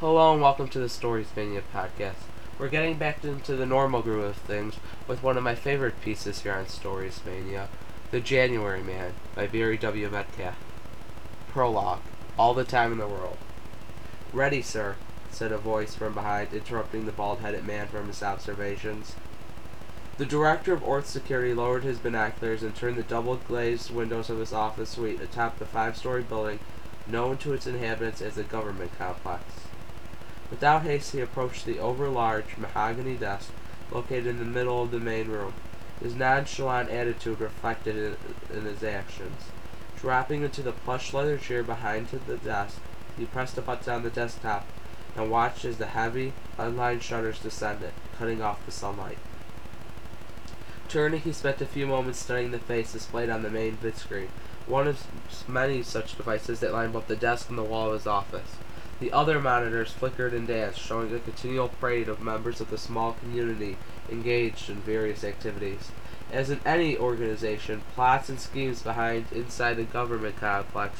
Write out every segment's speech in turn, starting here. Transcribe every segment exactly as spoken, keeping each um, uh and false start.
Hello and welcome to the Stories Mania podcast. We're getting back into the normal groove of things with one of my favorite pieces here on Stories Mania, The January Man by Barry W. Metcalf. Prologue. All the time in the world. Ready, sir, said a voice from behind, interrupting the bald-headed man from his observations. The director of Orth Security lowered his binoculars and turned the double-glazed windows of his office suite atop the five-story building known to its inhabitants as the Government Complex. Without haste, he approached the over-large mahogany desk located in the middle of the main room. His nonchalant attitude reflected in, in his actions. Dropping into the plush leather chair behind the desk, he pressed a button on the desktop and watched as the heavy, unlined shutters descended, cutting off the sunlight. Turning, he spent a few moments studying the face displayed on the main vidscreen, one of many such devices that lined both the desk and the wall of his office. The other monitors flickered and danced, showing a continual parade of members of the small community engaged in various activities. As in any organization, plots and schemes behind inside the government complex.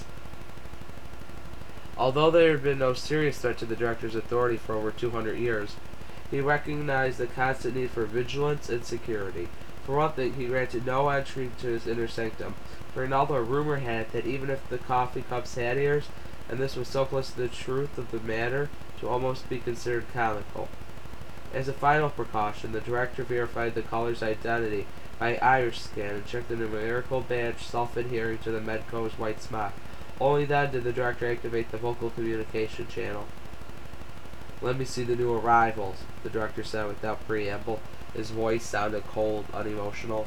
Although there had been no serious threat to the director's authority for over two hundred years, he recognized the constant need for vigilance and security. For one thing, he granted no entry to his inner sanctum. For another, rumor had it that even if the coffee cups had ears, and this was so close to the truth of the matter to almost be considered comical. As a final precaution, the director verified the caller's identity by iris scan and checked the numerical badge self-adhering to the Medco's white smock. Only then did the director activate the vocal communication channel. "Let me see the new arrivals," the director said without preamble. His voice sounded cold, unemotional.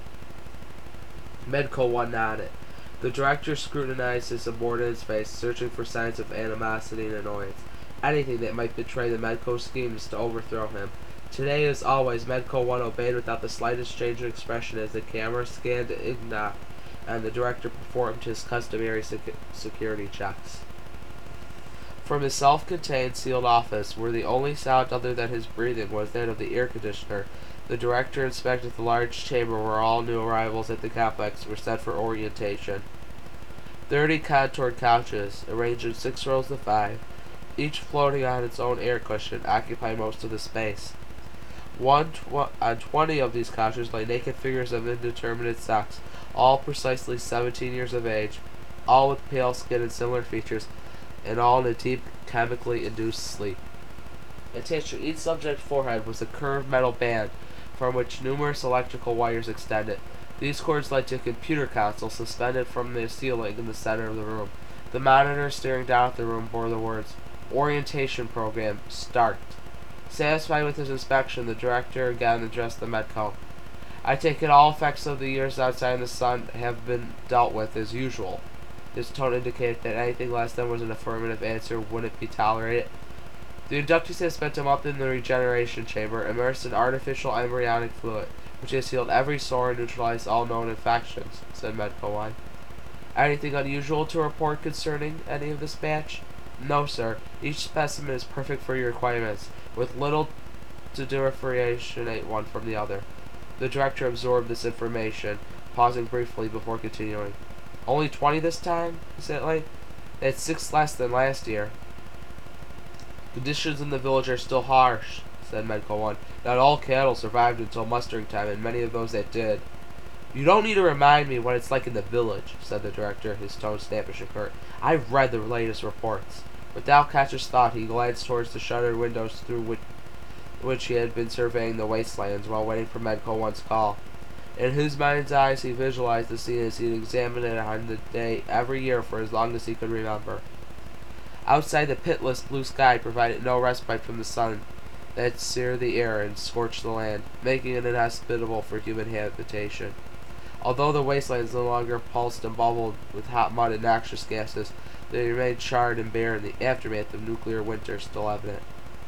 Medco one nodded. The director scrutinized his subordinate's face, searching for signs of animosity and annoyance. Anything that might betray the Medco schemes to overthrow him. Today, as always, Medco one obeyed without the slightest change in expression as the camera scanned Igna, and the director performed his customary sec- security checks. From his self-contained, sealed office, where the only sound other than his breathing was that of the air conditioner, the director inspected the large chamber where all new arrivals at the complex were set for orientation. Thirty contoured couches, arranged in six rows of five, each floating on its own air cushion, occupied most of the space. One tw- on twenty of these couches lay naked figures of indeterminate sex, all precisely seventeen years of age, all with pale skin and similar features, and all in a deep, chemically induced sleep. Attached to each subject's forehead was a curved metal band, from which numerous electrical wires extended. These cords led to a computer console suspended from the ceiling in the center of the room. The monitor staring down at the room bore the words, "Orientation Program, Start." Satisfied with his inspection, the director again addressed the Medco. "I take it all effects of the years outside in the sun have been dealt with as usual." His tone indicated that anything less than was an affirmative answer wouldn't be tolerated. "The inductees have spent a month in the regeneration chamber, immersed in artificial embryonic fluid, which has healed every sore and neutralized all known infections," said Medco one. "Anything unusual to report concerning any of this batch?" "No, sir. Each specimen is perfect for your requirements, with little to differentiate one from the other." The director absorbed this information, pausing briefly before continuing. "Only twenty this time?" he said at length. "That's six less than last year." "Conditions in the village are still harsh," said Medco one. "Not all cattle survived until mustering time, and many of those that did." "You don't need to remind me what it's like in the village," said the director, his tone snappish and curt. "I've read the latest reports." Without conscious thought, he glanced towards the shuttered windows through which, which he had been surveying the wastelands while waiting for Medco one's call. In his mind's eyes, he visualized the scene as he had examined it on the day every year for as long as he could remember. Outside, the pitiless blue sky provided no respite from the sun that seared the air and scorched the land, making it inhospitable for human habitation. Although the wastelands no longer pulsed and bubbled with hot mud and noxious gases, they remained charred and barren, the aftermath of nuclear winter still evident.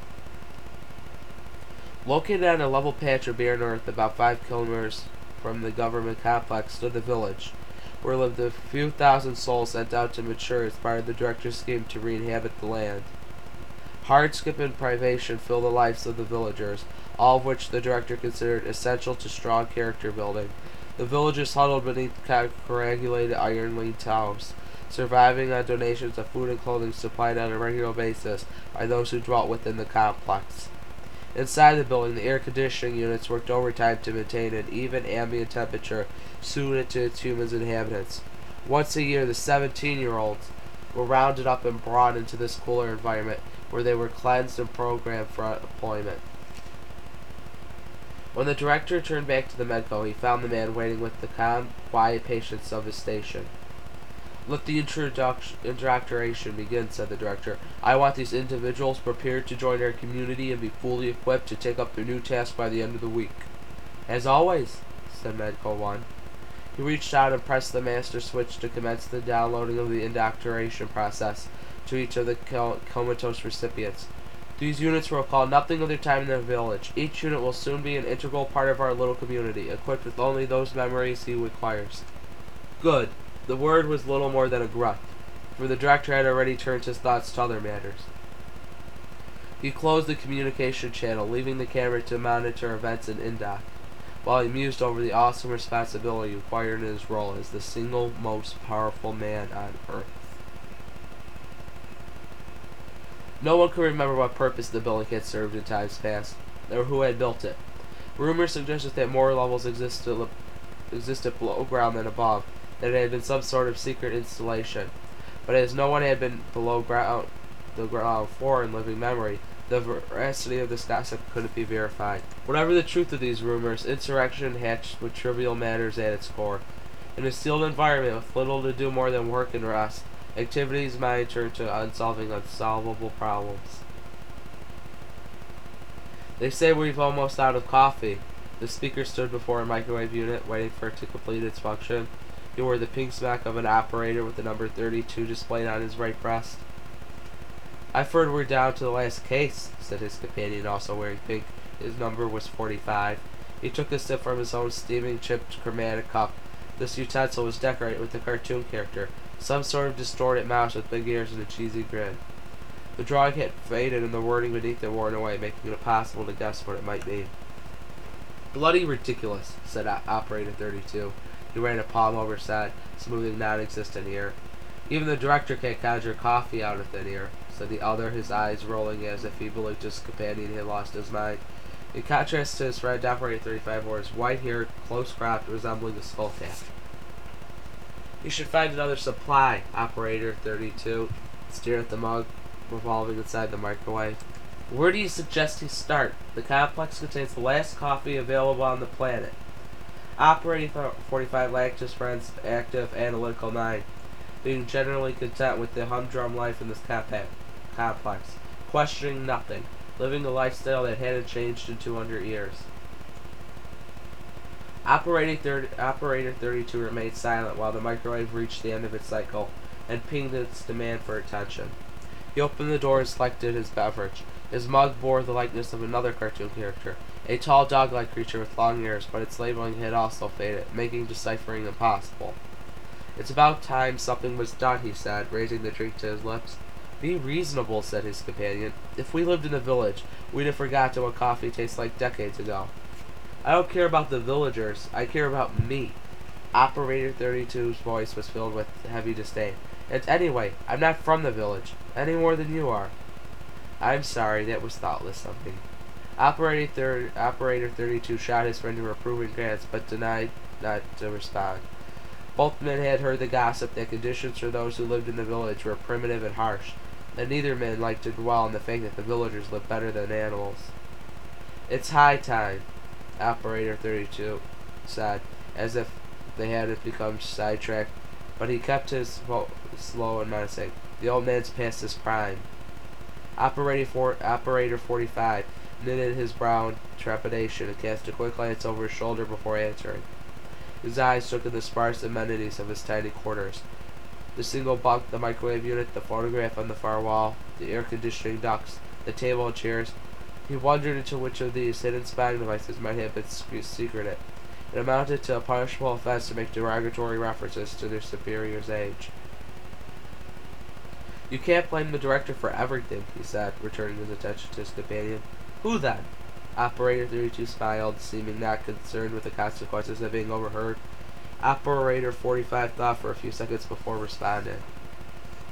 Located on a level patch of barren earth about five kilometers from the government complex stood the village, where lived a few thousand souls sent out to mature as part of the director's scheme to re-inhabit the land. Hardship and privation filled the lives of the villagers, all of which the director considered essential to strong character building. The villagers huddled beneath coagulated iron-lean towers, surviving on donations of food and clothing supplied on a regular basis by those who dwelt within the complex. Inside the building, the air conditioning units worked overtime to maintain an even ambient temperature suited to its human inhabitants. Once a year, the seventeen-year-olds were rounded up and brought into this cooler environment, where they were cleansed and programmed for employment. When the director turned back to the Medco, he found the man waiting with the calm, quiet patience of his station. "Let the introduction, introduction begin," said the director. "I want these individuals prepared to join our community and be fully equipped to take up their new task by the end of the week." "As always," said Medco one. He reached out and pressed the master switch to commence the downloading of the indoctrination process to each of the comatose recipients. "These units will recall nothing of their time in the village. Each unit will soon be an integral part of our little community, equipped with only those memories he requires." Good. The word was little more than a grunt, for the director had already turned his thoughts to other matters. He closed the communication channel, leaving the camera to monitor events in Indoc, while he mused over the awesome responsibility required in his role as the single most powerful man on Earth. No one could remember what purpose the building had served in times past, or who had built it. Rumors suggested that more levels existed, existed below ground than above, that it had been some sort of secret installation. But as no one had been below ground, the ground floor in living memory, the veracity of this gossip couldn't be verified. Whatever the truth of these rumors, insurrection hatched with trivial matters at its core. In a sealed environment with little to do more than work and rest, activity's mind turned to unsolving unsolvable problems. "They say we've almost out of coffee." The speaker stood before a microwave unit, waiting for it to complete its function. He wore the pink smock of an operator with the number thirty-two displayed on his right breast. "I've heard we're down to the last case," said his companion, also wearing pink. His number was forty-five. He took a sip from his own steaming chipped chromatic cup. This utensil was decorated with a cartoon character, some sort of distorted mouse with big ears and a cheesy grin. The drawing had faded and the wording beneath it worn away, making it impossible to guess what it might be. "Bloody ridiculous," said Operator thirty-two. He ran a palm over his head, smoothing non-existent ear. "Even the director can't conjure coffee out of thin air," said the other, his eyes rolling as if he believed his companion had lost his mind. In contrast to his friend, Operator thirty-five wore his white-haired, close-cropped, resembling a skull cap. "You should find another supply," Operator thirty-two stared at the mug revolving inside the microwave. "Where do you suggest he start? The complex contains the last coffee available on the planet." Operator forty-five lacked his friend's active, analytical mind, being generally content with the humdrum life in this complex, questioning nothing, living a lifestyle that hadn't changed in two hundred years. Operator thirty-two remained silent while the microwave reached the end of its cycle and pinged its demand for attention. He opened the door and selected his beverage. His mug bore the likeness of another cartoon character, a tall dog-like creature with long ears, but its labeling had also faded, making deciphering impossible. "It's about time something was done," he said, raising the drink to his lips. "Be reasonable," said his companion. "If we lived in a village, we'd have forgotten what coffee tastes like decades ago." "I don't care about the villagers. I care about me." Operator thirty-two's voice was filled with heavy disdain. "And anyway, I'm not from the village, any more than you are." "I'm sorry, that was thoughtless of me." Operator, thir Operator thirty-two shot his friend a reproving glance, but denied not to respond. Both men had heard the gossip that conditions for those who lived in the village were primitive and harsh, and neither man liked to dwell on the fact that the villagers lived better than animals. "It's high time," Operator thirty-two said, as if they hadn't become sidetracked, but he kept his voice slow and menacing. "The old man's past his prime." Operator, for Operator forty-five knitted his brow in trepidation and cast a quick glance over his shoulder before answering. His eyes took in the sparse amenities of his tiny quarters. The single bunk, the microwave unit, the photograph on the far wall, the air conditioning ducts, the table and chairs. He wondered into which of these hidden spying devices might have been secreted. It amounted to a punishable offense to make derogatory references to their superior's age. "You can't blame the director for everything," he said, returning his attention to his companion. "Who then?" Operator thirty-two smiled, seeming not concerned with the consequences of being overheard. Operator forty-five thought for a few seconds before responding.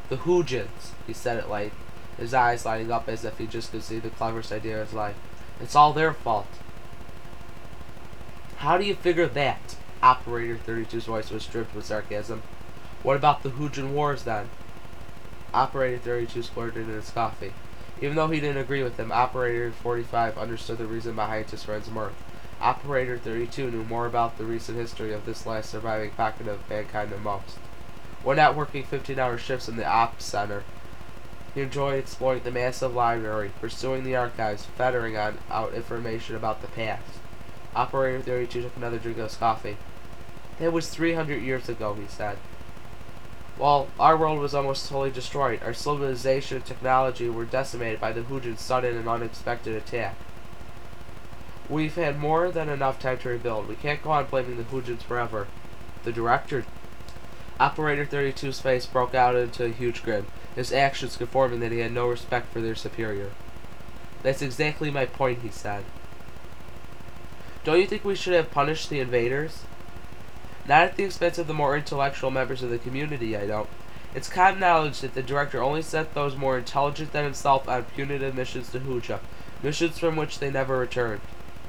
The Hoojins, he said at length, his eyes lighting up as if he just could see the cleverest idea of his life. It's all their fault. How do you figure that? Operator thirty-two's voice was dripped with sarcasm. What about the Hoojin Wars, then? Operator thirty-two splurted in his coffee. Even though he didn't agree with him, Operator forty-five understood the reason behind his friend's mirth. Operator thirty-two knew more about the recent history of this last surviving pocket of mankind than most. When not working fifteen-hour shifts in the Ops Center, he enjoyed exploring the massive library, pursuing the archives, fettering on out information about the past. Operator thirty-two took another drink of his coffee. That was three hundred years ago, he said. Well, our world was almost totally destroyed. Our civilization and technology were decimated by the Hoojin's sudden and unexpected attack. We've had more than enough time to rebuild. We can't go on blaming the Hoojins forever. The director... Operator thirty-two's face broke out into a huge grin, his actions confirming that he had no respect for their superior. That's exactly my point, he said. Don't you think we should have punished the invaders? Not at the expense of the more intellectual members of the community, I don't. It's common knowledge that the director only sent those more intelligent than himself on punitive missions to Hooja, missions from which they never returned.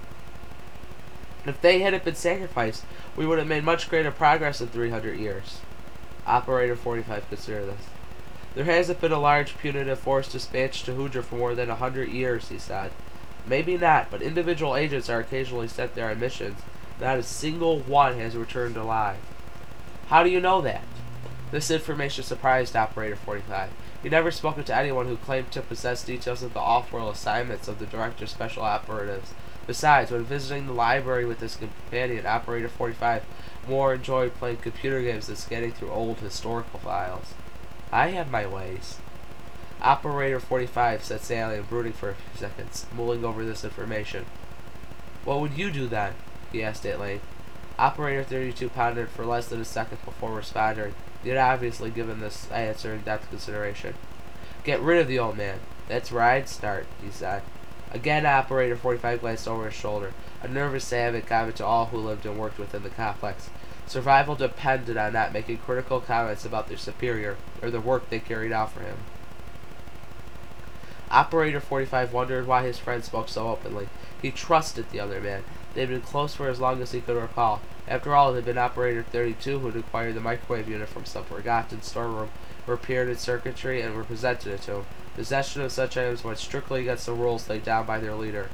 If they hadn't been sacrificed, we would have made much greater progress in three hundred years. Operator forty-five considered this. There hasn't been a large punitive force dispatched to Hooja for more than a hundred years, he said. Maybe not, but individual agents are occasionally sent there on missions. Not a single one has returned alive. How do you know that? This information surprised Operator forty-five. He'd never spoken to anyone who claimed to possess details of the off-world assignments of the Director's special operatives. Besides, when visiting the library with his companion, Operator forty-five more enjoyed playing computer games than scanning through old historical files. I have my ways. Operator forty-five sat silently and brooding for a few seconds, mulling over this information. What would you do then? He asked at length. Operator thirty-two pondered for less than a second before responding. He had obviously given this answer in depth consideration. Get rid of the old man. That's where I'd start, he said. Again, Operator forty-five glanced over his shoulder, a nervous savage comment to all who lived and worked within the complex. Survival depended on not making critical comments about their superior, or the work they carried out for him. Operator forty-five wondered why his friend spoke so openly. He trusted the other man. They had been close for as long as he could recall. After all, it had been Operator thirty-two who had acquired the microwave unit from some forgotten storeroom, repaired its circuitry, and represented it to him. Possession of such items went strictly against the rules laid down by their leader.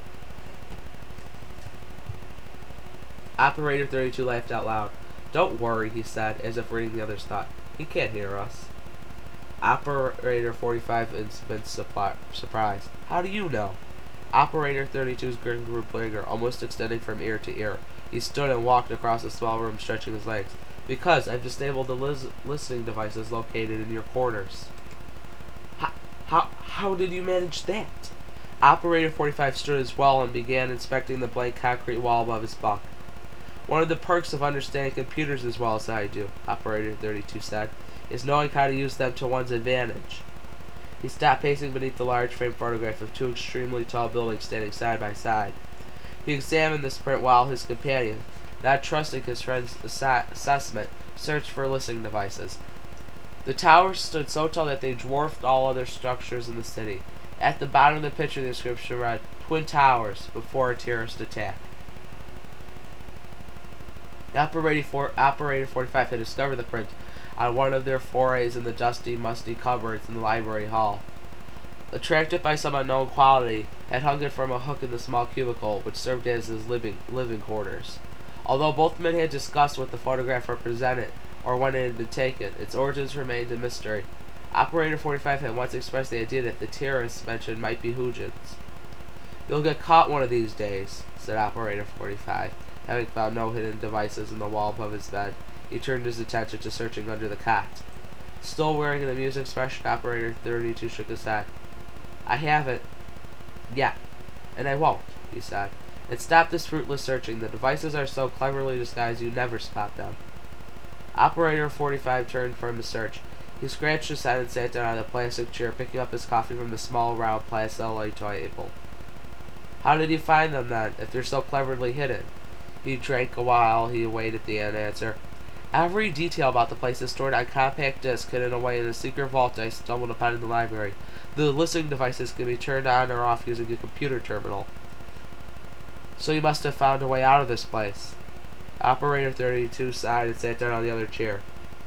Operator thirty-two laughed out loud. Don't worry, he said, as if reading the other's thought. He can't hear us. Operator forty-five has been surprised. How do you know? Operator thirty-two's grin grew bigger, almost extending from ear to ear. He stood and walked across the small room, stretching his legs. Because I've disabled the lis listening devices located in your quarters. How, how, how did you manage that? Operator forty-five stood as well and began inspecting the blank concrete wall above his bunk. One of the perks of understanding computers as well as I do, Operator thirty-two said, is knowing how to use them to one's advantage. He stopped pacing beneath the large framed photograph of two extremely tall buildings standing side by side. He examined this print while his companion, not trusting his friend's ass assessment, searched for listening devices. The towers stood so tall that they dwarfed all other structures in the city. At the bottom of the picture, the inscription read, Twin Towers, before a terrorist attack. Operator, Operator forty-five had discovered the print on one of their forays in the dusty, musty cupboards in the library hall. Attracted by some unknown quality, had hung it from a hook in the small cubicle, which served as his living, living quarters. Although both men had discussed what the photograph represented, or when it had been taken, its origins remained a mystery. Operator forty-five had once expressed the idea that the terrorists mentioned might be Hoojins. You'll get caught one of these days, said Operator forty-five. Having found no hidden devices in the wall above his bed, he turned his attention to searching under the cot. Still wearing an amused expression, Operator thirty-two shook his head. I haven't yet, and I won't, he said. And stop this fruitless searching. The devices are so cleverly disguised you never spot them. Operator forty-five turned from his search. He scratched his head and sat down on a plastic chair, picking up his coffee from the small, round, plastic table. How did you find them, then, if they're so cleverly hidden? He drank a while. He awaited the answer. Every detail about the place is stored on compact disc hidden away in a secret vault I stumbled upon in the library. The listening devices can be turned on or off using a computer terminal. So you must have found a way out of this place. Operator thirty-two sighed and sat down on the other chair.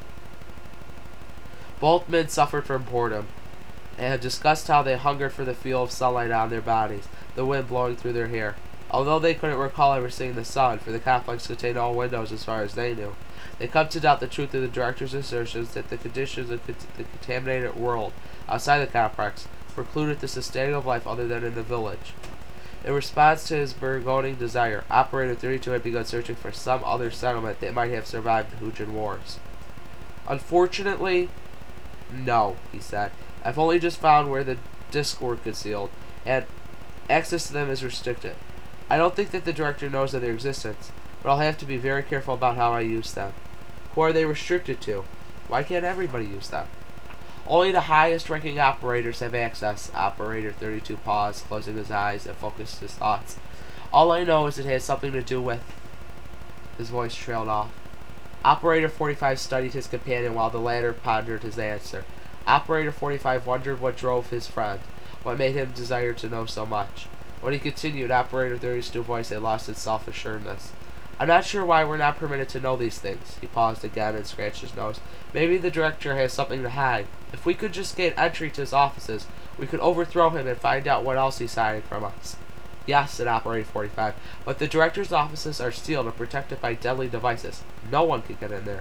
Both men suffered from boredom, and had discussed how they hungered for the feel of sunlight on their bodies, the wind blowing through their hair. Although they couldn't recall ever seeing the sun, for the complex contained no windows as far as they knew, they come to doubt the truth of the director's assertions that the conditions of the contaminated world outside the complex precluded the sustaining of life other than in the village. In response to his burgeoning desire, Operator thirty-two had begun searching for some other settlement that might have survived the Hujan Wars. Unfortunately, no, he said. I've only just found where the discs were concealed, and access to them is restricted. I don't think that the director knows of their existence, but I'll have to be very careful about how I use them. Who are they restricted to? Why can't everybody use them? Only the highest-ranking operators have access. Operator thirty-two paused, closing his eyes, and focused his thoughts. All I know is it has something to do with... His voice trailed off. Operator forty-five studied his companion while the latter pondered his answer. Operator forty-five wondered what drove his friend, what made him desire to know so much. When he continued, Operator thirty-two's voice had lost its self-assuredness. I'm not sure why we're not permitted to know these things. He paused again and scratched his nose. Maybe the director has something to hide. If we could just gain entry to his offices, we could overthrow him and find out what else he's hiding from us. Yes, said Operator forty-five, but the director's offices are sealed and protected by deadly devices. No one can get in there.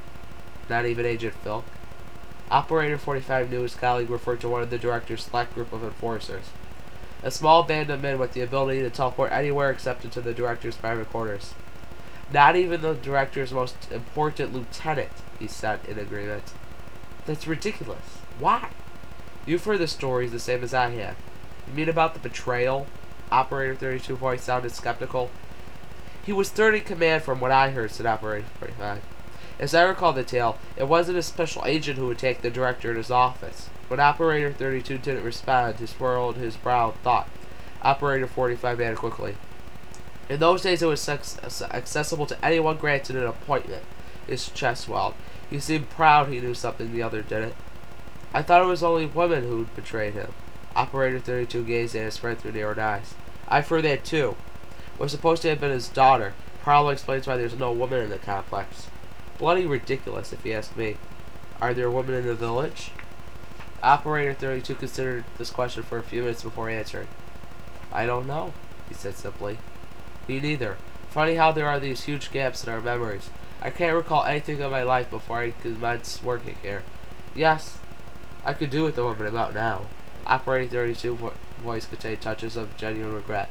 Not even Agent Phil. Operator forty-five knew his colleague referred to one of the director's select group of enforcers. A small band of men with the ability to teleport anywhere except into the director's private quarters. Not even the director's most important lieutenant, he said in agreement. That's ridiculous. Why? You've heard the stories the same as I have. You mean about the betrayal? Operator thirty-two's voice sounded skeptical. He was third in command from what I heard, said Operator forty-five. As I recall the tale, it wasn't a special agent who attacked the director in his office. When Operator thirty-two didn't respond, he swirled his brow in thought. Operator forty-five added quickly. In those days it was accessible to anyone granted an appointment. His chest swelled. He seemed proud he knew something the other didn't. I thought it was only women who'd betrayed him. Operator thirty-two gazed at his friend through narrowed eyes. I've heard that too. It was supposed to have been his daughter. Probably explains why there's no woman in the complex. Bloody ridiculous, if you ask me. Are there women in the village? Operator thirty-two considered this question for a few minutes before answering. I don't know, he said simply. Me neither. Funny how there are these huge gaps in our memories. I can't recall anything of my life before I commenced working here. Yes, I could do with the woman about now. Operator thirty-two's vo voice contained touches of genuine regret.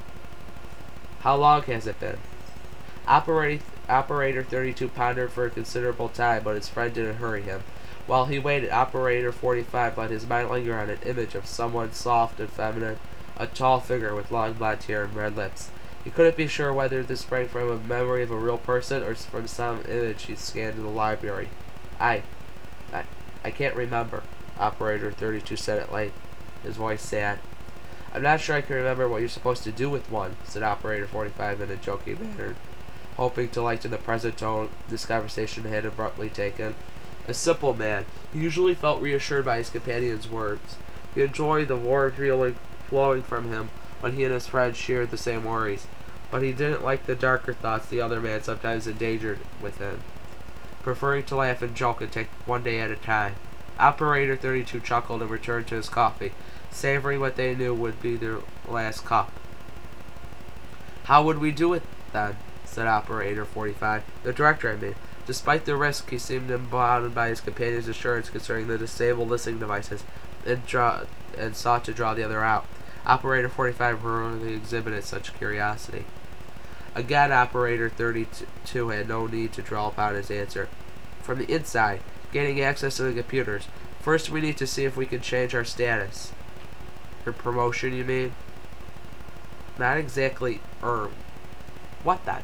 How long has it been? Operator, Operator thirty-two pondered for a considerable time, but his friend didn't hurry him. While he waited, Operator forty-five let his mind linger on an image of someone soft and feminine, a tall figure with long blonde hair and red lips. He couldn't be sure whether this sprang from a memory of a real person or from some image he scanned in the library. I, I, I can't remember, Operator thirty-two said at length, his voice sad. I'm not sure I can remember what you're supposed to do with one, said Operator forty-five in a joking manner, hoping to lighten the present tone this conversation had abruptly taken. A simple man, he usually felt reassured by his companion's words. He enjoyed the warm feeling flowing from him when he and his friend shared the same worries, but he didn't like the darker thoughts the other man sometimes endangered within, preferring to laugh and joke and take one day at a time. Operator thirty-two chuckled and returned to his coffee, savoring what they knew would be their last cup. How would we do it, then? Said Operator forty-five. The director, I mean. Despite the risk, he seemed emboldened by his companion's assurance concerning the disabled listening devices, and, draw, and sought to draw the other out. Operator forty-five rarely exhibited such curiosity. Again, Operator thirty-two had no need to draw upon his answer. From the inside, gaining access to the computers, first we need to see if we can change our status. Your promotion, you mean? Not exactly, er, what then?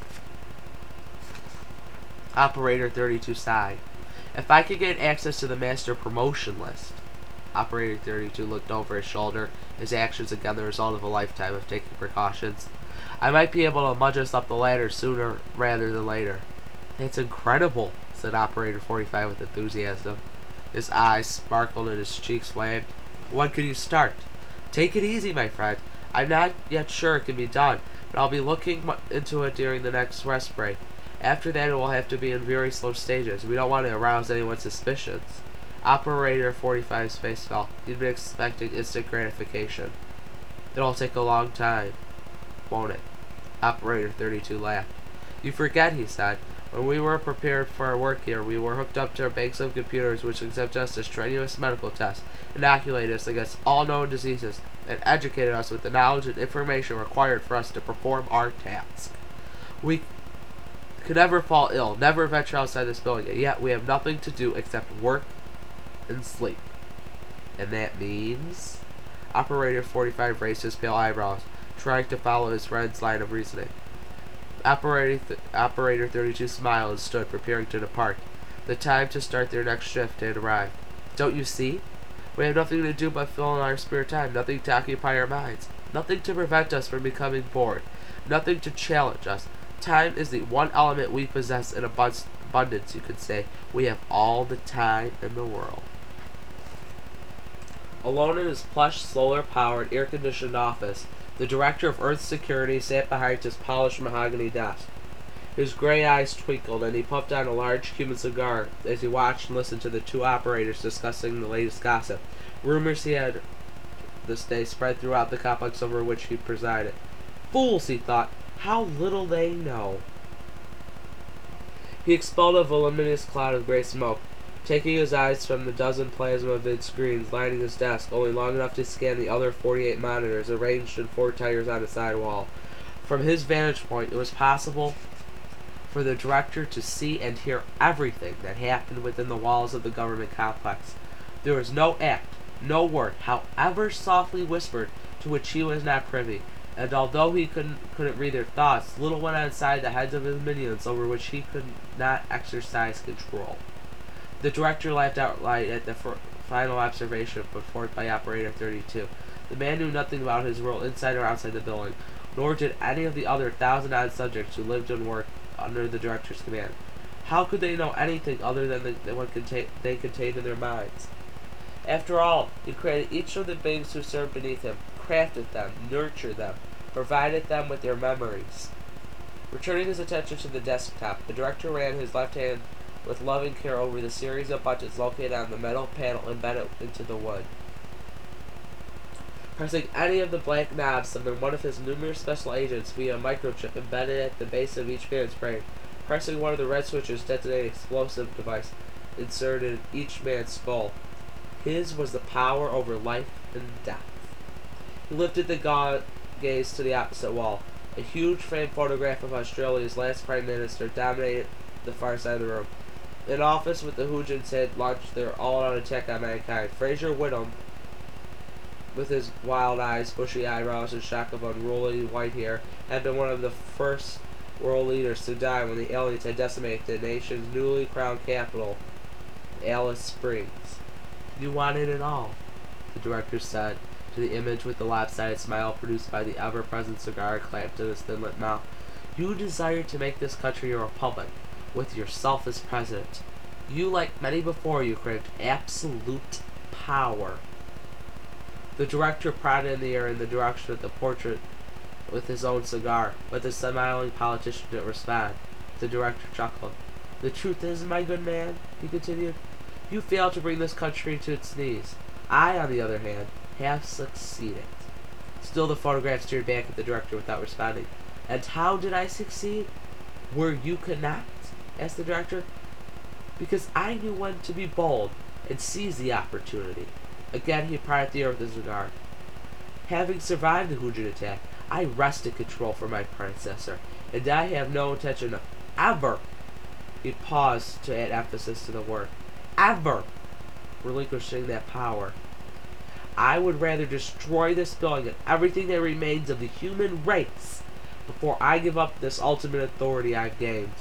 Operator thirty-two sighed. If I could get access to the master promotion list. Operator thirty-two looked over his shoulder, his actions again the result of a lifetime of taking precautions. I might be able to mudge us up the ladder sooner rather than later. It's incredible, said Operator forty-five with enthusiasm. His eyes sparkled and his cheeks flamed. When can you start? Take it easy, my friend. I'm not yet sure it can be done, but I'll be looking into it during the next rest break. After that, it will have to be in very slow stages. We don't want to arouse anyone's suspicions. Operator forty-five's face fell. He'd been expecting instant gratification. It'll take a long time, won't it? Operator thirty-two laughed. You forget, he said. When we were prepared for our work here, we were hooked up to banks of computers which accept us as strenuous medical tests, inoculated us against all known diseases, and educated us with the knowledge and information required for us to perform our task. We could never fall ill, never venture outside this building, and yet we have nothing to do except work and sleep. And that means? Operator forty-five raised his pale eyebrows, trying to follow his friend's line of reasoning. Operator, th Operator thirty-two smiled and stood, preparing to depart. The time to start their next shift had arrived. Don't you see? We have nothing to do but fill in our spare time, nothing to occupy our minds, nothing to prevent us from becoming bored, nothing to challenge us. Time is the one element we possess in abundance, abundance, you could say. We have all the time in the world. Alone in his plush, solar-powered, air-conditioned office, the director of Earth Security sat behind his polished mahogany desk. His gray eyes twinkled, and he puffed on a large Cuban cigar as he watched and listened to the two operators discussing the latest gossip. Rumors he had this day spread throughout the complex over which he presided. Fools, he thought. How little they know. He expelled a voluminous cloud of gray smoke, taking his eyes from the dozen plasma-vid screens lining his desk, only long enough to scan the other forty-eight monitors arranged in four tiers on the side wall. From his vantage point, it was possible for the director to see and hear everything that happened within the walls of the government complex. There was no act, no word, however softly whispered, to which he was not privy, and although he couldn't, couldn't read their thoughts, little went on inside the heads of his minions over which he could not exercise control. The director laughed outright at the final observation put forth by Operator thirty-two. The man knew nothing about his world inside or outside the building, nor did any of the other thousand-odd subjects who lived and worked under the director's command. How could they know anything other than, the, than what contain, they contained in their minds? After all, he created each of the beings who served beneath him, crafted them, nurtured them, provided them with their memories. Returning his attention to the desktop, the director ran his left hand with loving care over the series of buttons located on the metal panel embedded into the wood. Pressing any of the blank knobs summoned one of his numerous special agents via a microchip embedded at the base of each man's brain. Pressing one of the red switches detonated an explosive device inserted in each man's skull. His was the power over life and death. He lifted the ga gaze to the opposite wall. A huge framed photograph of Australia's last Prime Minister dominated the far side of the room. An office with the Hoojans had launched their all-out attack on mankind. Fraser Whittam, with his wild eyes, bushy eyebrows, and shock of unruly white hair, had been one of the first world leaders to die when the aliens had decimated the nation's newly crowned capital, Alice Springs. You wanted it all, the director said, to the image with the lopsided smile produced by the ever-present cigar clamped in his thin-lit mouth. You desired to make this country a republic, with yourself as president. You, like many before you, craved absolute power. The director prodded in the air in the direction of the portrait with his own cigar, but the smiling politician didn't respond. The director chuckled. The truth is, my good man, he continued, you failed to bring this country to its knees. I, on the other hand, have succeeded. Still the photograph stared back at the director without responding. And how did I succeed? Where you could not? Asked the director. Because I knew when to be bold and seize the opportunity. Again he pried the air with his cigar. Having survived the Hoojan attack, I wrested control from my predecessor, and I have no intention of ever, he paused to add emphasis to the word, ever relinquishing that power. I would rather destroy this building and everything that remains of the human race before I give up this ultimate authority I've gained.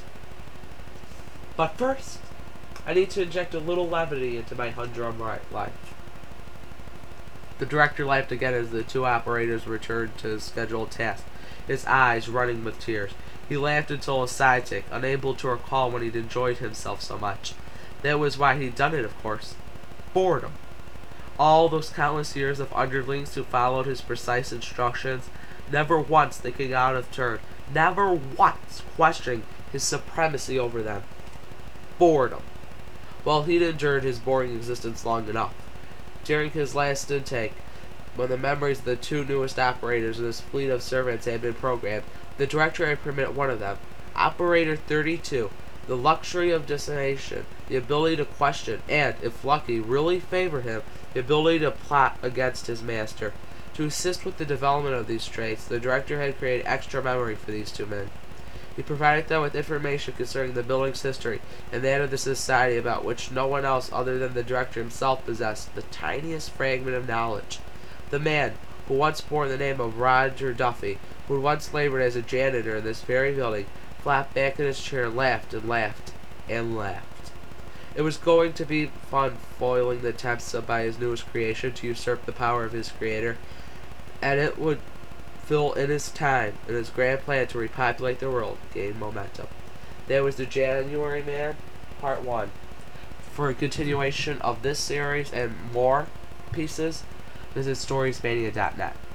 But first, I need to inject a little levity into my humdrum life. The director laughed again as the two operators returned to his scheduled task, his eyes running with tears. He laughed until his sidekick, unable to recall when he'd enjoyed himself so much. That was why he'd done it, of course. Boredom. All those countless years of underlings who followed his precise instructions, never once thinking out of turn, never once questioning his supremacy over them. Boredom. Well, he'd endured his boring existence long enough. During his last intake, when the memories of the two newest operators in his fleet of servants had been programmed, the director had permitted one of them, Operator thirty-two, the luxury of dissimulation, the ability to question, and, if lucky, really favor him, the ability to plot against his master. To assist with the development of these traits, the director had created extra memory for these two men. He provided them with information concerning the building's history and that of the society about which no one else other than the director himself possessed the tiniest fragment of knowledge. The man, who once bore the name of Roger Duffy, who had once labored as a janitor in this very building, flapped back in his chair and laughed and laughed and laughed. It was going to be fun foiling the attempts by his newest creation to usurp the power of his creator, and it would fill in his time and his grand plan to repopulate the world gain momentum. That was the January Man, Part one. For a continuation of this series and more pieces, visit storiesmania dot net.